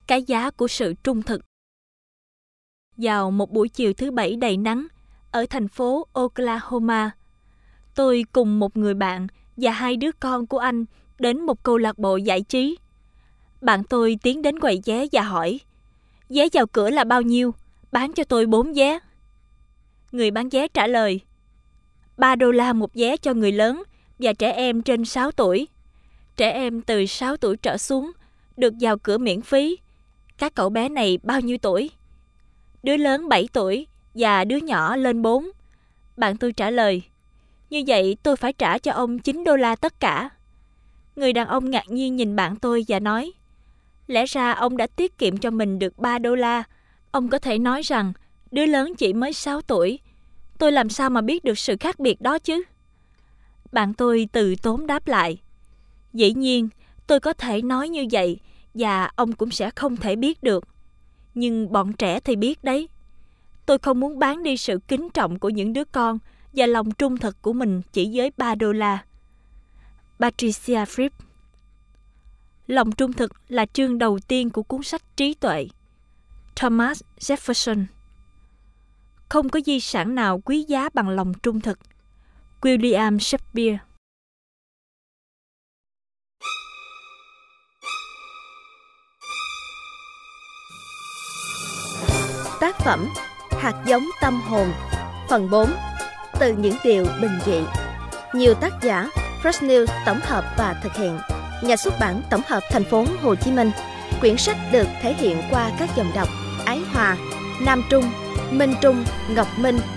Cái giá của sự trung thực. Vào một buổi chiều thứ Bảy đầy nắng ở thành phố Oklahoma, tôi cùng một người bạn và 2 đứa con của anh đến một câu lạc bộ giải trí. Bạn tôi tiến đến quầy vé và hỏi: "Vé vào cửa là bao nhiêu? Bán cho tôi 4 vé." Người bán vé trả lời: $3 một vé cho người lớn và trẻ em trên 6 tuổi. Trẻ em từ 6 tuổi trở xuống được vào cửa miễn phí. Các cậu bé này bao nhiêu tuổi? Đứa lớn 7 tuổi và đứa nhỏ lên 4. Bạn tôi trả lời: "Như vậy tôi phải trả cho ông $9 tất cả." Người đàn ông ngạc nhiên nhìn bạn tôi và nói: "Lẽ ra ông đã tiết kiệm cho mình được $3. Ông có thể nói rằng đứa lớn chỉ mới 6 tuổi. Tôi làm sao mà biết được sự khác biệt đó chứ?" Bạn tôi từ tốn đáp lại: "Dĩ nhiên, tôi có thể nói như vậy và ông cũng sẽ không thể biết được. Nhưng bọn trẻ thì biết đấy. Tôi không muốn bán đi sự kính trọng của những đứa con và lòng trung thực của mình chỉ với $3. Patricia Fripp. Lòng trung thực là chương đầu tiên của cuốn sách Trí tuệ. Thomas Jefferson. Không có di sản nào quý giá bằng lòng trung thực. William Shakespeare. Tác phẩm Hạt giống tâm hồn. Phần 4. Từ những điều bình dị. Nhiều tác giả. Fresh News tổng hợp và thực hiện. Nhà xuất bản tổng hợp thành phố Hồ Chí Minh. Quyển sách được thể hiện qua các dòng đọc Ái Hòa, Nam Trung, Minh Trung, Ngọc Minh,